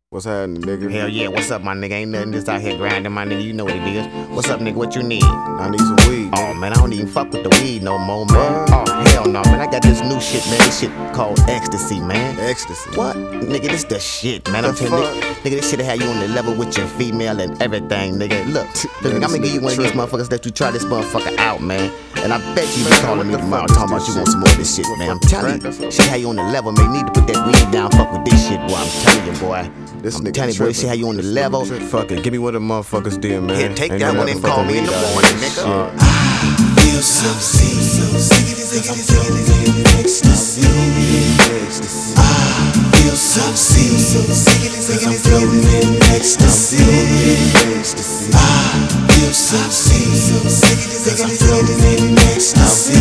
What's happening, nigga? Hell yeah, what's up, my nigga? Ain't nothing just out here grinding, my nigga. You know what it is. What's up, nigga? What you need? I need some weed. Oh, man, I don't even fuck with the weed no more, man. Oh, hell no, man. I got this new shit, man. This shit called ecstasy, man. Ecstasy? What? Nigga, this the shit, man. I'm The telling you. fuck? Nigga, this shit'll have you on the level with your female and everything, nigga. Look, I'm gonna give you one of these motherfuckers that you try this motherfucker out, man. And I bet you be calling me tomorrow talking about you want some more of this shit, man. I'm telling you. Shit have you on the level, man. You need to put that weed down, fuck with this shit, boy. I'm telling you, boy. This I'm nigga telling you, boy, this shit have you on the level. Fuck it, give me what the motherfuckers did, man. Here, take Ain't that no one and motherfucking call me in the weed out morning, here. nigga. Feel so sick, cause I'm floating in ecstasy. I feel so sick, cause I'm floating in ecstasy. I feel so sick, cause I'm floating in ecstasy.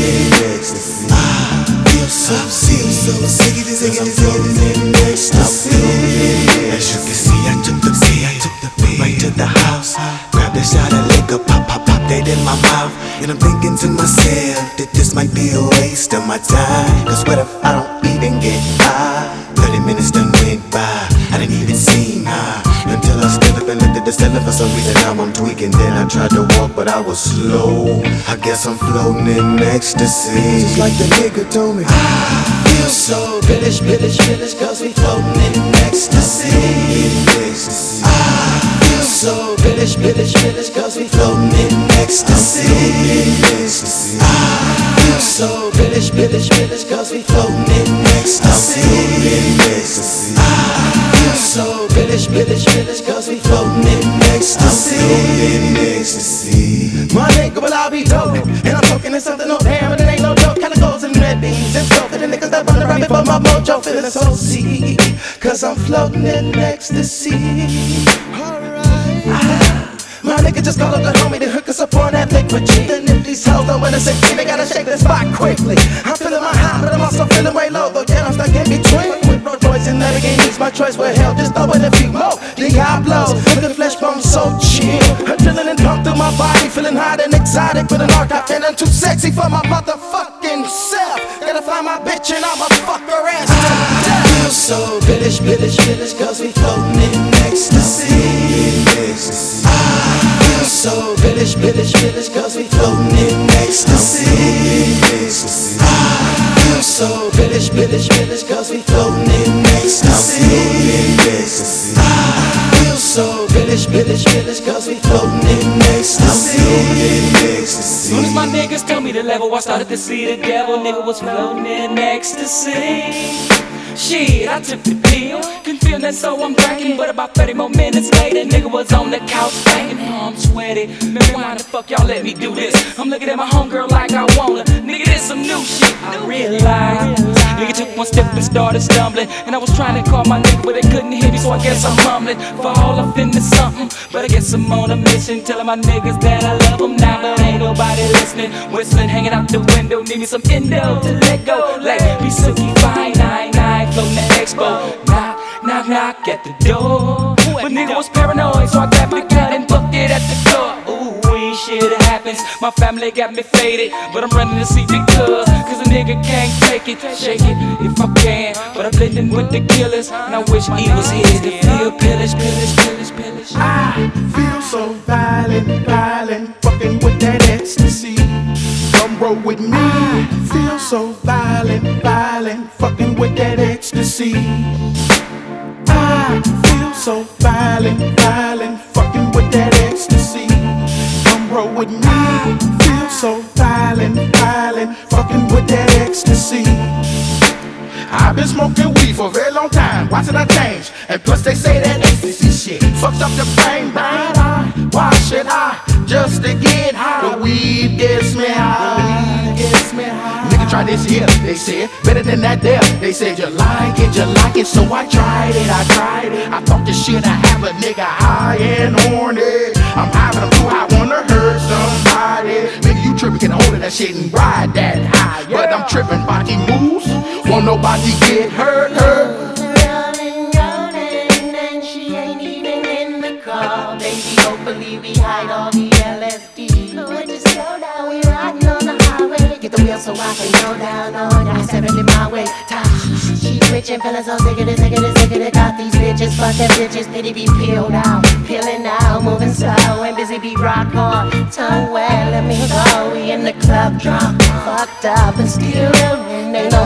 I feel so sick, cause I'm floating in ecstasy. As you can see, I took the beat right to the house. Grabbed a shot of liquor, pop that in my mouth. And I'm thinking to myself that this might be a waste of my time. Cause what if I don't even get high? 30 minutes done went by, I didn't even seem high until I stood up and looked at the cellar. For some reason now I'm tweaking. Then I tried to walk but I was slow. I guess I'm floating in ecstasy. Just like the nigga told me, I feel so billish, cause we floating in ecstasy. I feel so billish, cause we floating in ecstasy. I feel so billish, cause we floating in ecstasy. I feel so billish, cause we floating in ecstasy. My nigga, well, I'll be dope. And I'm talking in something, no damn, but it ain't no joke. Kinda goes in red beans and smoke. And the niggas that run around before my mojo feeling so sick, cause I'm floating in ecstasy. My nigga just call up the homie to hook us up on that liquid G. Then if these hoes don't wanna say they gotta shake this spot quickly. I'm feeling my high, but I'm also feeling way low. Though yeah, I'm stuck in between. With Rolls Royce and Lamborghinis, my choice. Well, hell, just throw in a few more Diablos. With the flesh bone so chill. Adrenaline pump through my body, feeling hot and exotic. With an arc, I'm feeling too sexy for my motherfucking self. Gotta find my bitch and I'ma fuck her ass. I feel so billish, cause we floating in ecstasy. I feel so billish, cause we floating in ecstasy. I feel so billish, cause we floating in ecstasy. I feel so billish, cause we floating in ecstasy. Soon as my niggas told me the level, I started to see the devil. Nigga was floating in ecstasy. Shit, I took the pill, couldn't feel that, so I'm drinking. But about 30 more minutes later, nigga was on the couch banging. I'm sweaty, man, why the fuck y'all let me do this? I'm looking at my homegirl like I wanna. Nigga, this some new shit, I realized. Nigga took one step and started stumbling. And I was trying to call my nigga, but they couldn't hear me, so I guess I'm mumbling. For all up into something, but I guess I'm on a mission. Telling my niggas that I love them now, but ain't nobody listening. Whistling, hanging out the window, need me some endo to let go. Like, be silky fine, floating the expo. Knock at the door. But nigga was paranoid, so I grabbed the gun and booked it at the door. Ooh, shit happens. My family got me faded, but I'm running to see the cause a nigga can't take it. Shake it if I can, but I'm blending with the killers. And I wish he was here to feel pillish. I feel so violent, fucking with that ecstasy. Come roll with me. I feel so violent, fucking with that ecstasy. I feel so violent, fucking with that ecstasy. Come roll with me. I feel so violent, fucking with that ecstasy. I've been smoking weed for a very long time. Why should I change? And plus they say that ecstasy shit fucks up the brain. Why should I? Just to get high. The weed gets me high. Nigga, try this here, they said. Better than that there. They said you like it, so I tried it. I thought this shit I have a nigga high and horny. I'm high, but I'm too high, wanna hurt somebody. Nigga, you trippin', get a hold of that shit and ride that high. But I'm trippin', body moves, won't nobody get hurt. Rolling, and she ain't even in the car. Baby, hopefully we hide all the LSD. But just slow down, we riding on the highway. Get the wheel so I can go down on ya. 70 my way. She twitching, feeling so sick of it, got these bitches, fucking bitches, pity be peeled out, peeling out, moving slow, and busy be rock hard, tongue wet, let me go, we in the club drunk, fucked up and still, and ain't no